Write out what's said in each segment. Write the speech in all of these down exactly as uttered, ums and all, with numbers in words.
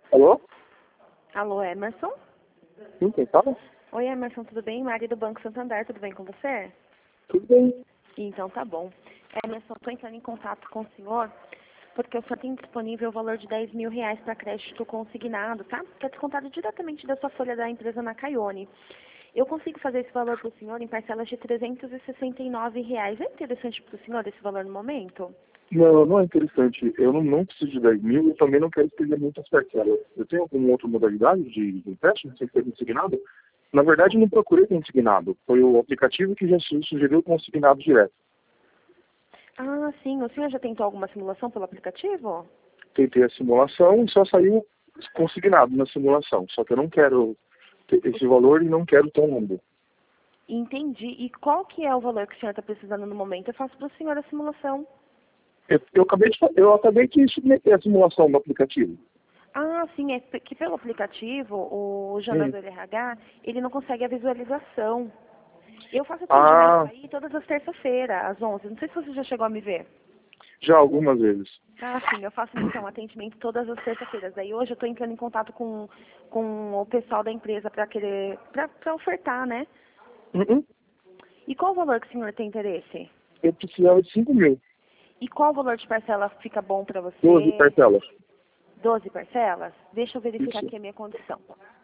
Alô? Alô, Emerson? Sim, quem fala? Oi, Emerson, tudo bem? Mari do Banco Santander, tudo bem com você? Tudo bem. Então tá bom. Emerson, estou entrando em contato com o senhor porque o senhor tem disponível o valor de dez mil reais para crédito consignado, tá? Que é descontado diretamente da sua folha da empresa na Caione. Eu consigo fazer esse valor para o senhor em parcelas de trezentos e sessenta e nove reais. É interessante para o senhor esse valor no momento? Não, não é interessante. Eu não, não preciso de dez mil e também não quero pedir muitas parcelas. Eu tenho alguma outra modalidade de, de empréstimo sem ser consignado? Na verdade, eu não procurei consignado. Foi o aplicativo que já su- sugeriu consignado direto. Ah, sim. O senhor já tentou alguma simulação pelo aplicativo? Tentei a simulação e só saiu consignado na simulação. Só que eu não quero ter esse valor e não quero tão longo. Entendi. E qual que é o valor que o senhor está precisando no momento? Eu faço para o senhor a simulação. Eu, eu acabei de, fa- eu acabei de submeter a simulação do aplicativo. Ah, sim, é que pelo aplicativo, o Jonas Hum. do L R H, ele não consegue a visualização. Eu faço atendimento Ah, aí todas as terças-feiras, às onze. Não sei se você já chegou a me ver. já algumas vezes. Ah, sim, eu faço então atendimento todas as terças-feiras. Daí hoje eu estou entrando em contato com, com o pessoal da empresa para querer, para ofertar, né? Uhum. E qual o valor que o senhor tem interesse? Eu precisava de cinco mil. E qual o valor de parcela fica bom para doze você? parcelas. doze parcelas? Deixa eu verificar Isso. aqui a minha condição.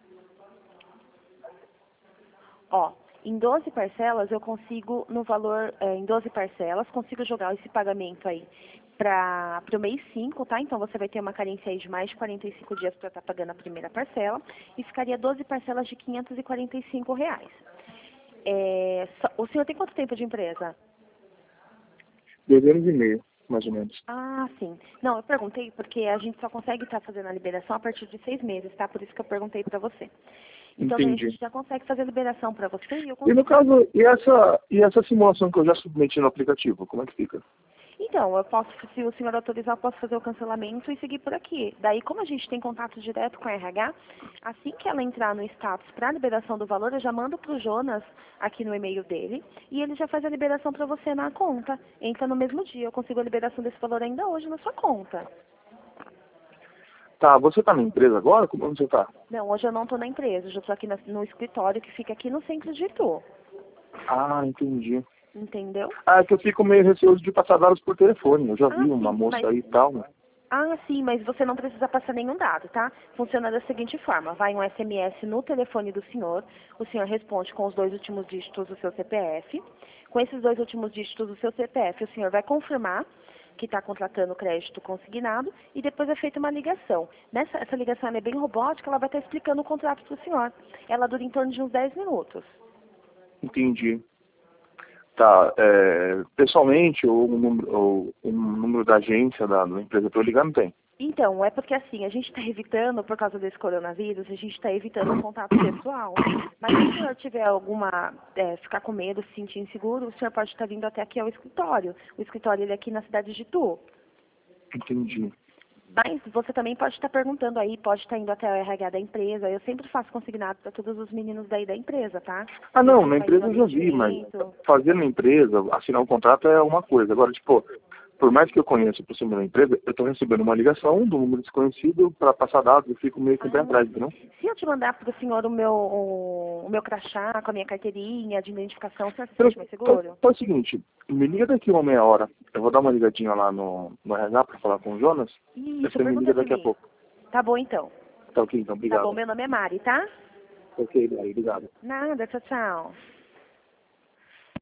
Ó, em doze parcelas eu consigo, no valor, eh, em doze parcelas, consigo jogar esse pagamento aí para o mês cinco, tá? Então você vai ter uma carência aí de mais de quarenta e cinco dias para estar pagando a primeira parcela e ficaria doze parcelas de quinhentos e quarenta e cinco reais. É, só- o senhor tem quanto tempo de empresa? Dois anos e meio, mais ou menos. Ah, sim. Não, eu perguntei porque a gente só consegue estar fazendo a liberação a partir de seis meses, tá? Por isso que eu perguntei para você. Então, daí a Entendi. gente já consegue fazer a liberação para você e eu E no consigo. caso, e essa, e essa simulação que eu já submeti no aplicativo, como é que fica? Então, eu posso, se o senhor autorizar, eu posso fazer o cancelamento e seguir por aqui. Daí, como a gente tem contato direto com a R H, assim que ela entrar no status para a liberação do valor, eu já mando para o Jonas aqui no e-mail dele e ele já faz a liberação para você na conta. Entra no mesmo dia, eu consigo a liberação desse valor ainda hoje na sua conta. Tá, você tá na empresa agora? Como você tá? Não, hoje eu não estou na empresa, eu estou aqui na- no escritório que fica aqui no centro de Itu. Ah, entendi. Entendeu? Ah, é que eu fico meio receoso de passar dados por telefone. Eu já Ah, vi uma sim, moça mas aí e tal, né? Ah, sim, mas você não precisa passar nenhum dado, tá? Funciona da seguinte forma: vai um S M S no telefone do senhor, o senhor responde com os dois últimos dígitos do seu C P F. Com esses dois últimos dígitos do seu C P F, o senhor vai confirmar que está contratando crédito consignado e depois é feita uma ligação. Nessa, essa ligação ela é bem robótica, ela vai estar explicando o contrato para o senhor. Ela dura em torno de uns dez minutos. Entendi. Tá, é, pessoalmente, ou o número, ou o número da agência da, da empresa que eu ligar não tem. Então, é porque assim, a gente está evitando, por causa desse coronavírus, a gente está evitando o contato pessoal. Mas se o senhor tiver alguma, é, ficar com medo, se sentir inseguro, o senhor pode estar vindo até aqui ao escritório. O escritório ele é aqui na cidade de Itu. Entendi. Mas você também pode estar perguntando aí, pode estar indo até o R H da empresa. Eu sempre faço consignado para todos os meninos daí da empresa, tá? Ah, E não, você na faz o empresa eu já vi, mas atendimento. fazer na empresa, assinar um contrato é uma coisa. Agora, tipo, por mais que eu conheça por cima da empresa, eu estou recebendo uma ligação do número desconhecido para passar dados e fico meio que um pé Ah, atrás, não? se eu te mandar para o senhor o meu, o, o meu crachá com a minha carteirinha de identificação, o senhor se Então, sente mais faz, seguro? faz o seguinte, me liga daqui uma meia hora. Eu vou dar uma ligadinha lá no, no R H para falar com o Jonas. Aí Isso, você me pergunta liga de daqui a mim. pouco. Tá bom, então. Tá ok, então, Tá bom, obrigado. meu nome é Mari, tá? Ok, daí, obrigado. Nada, tchau, tchau.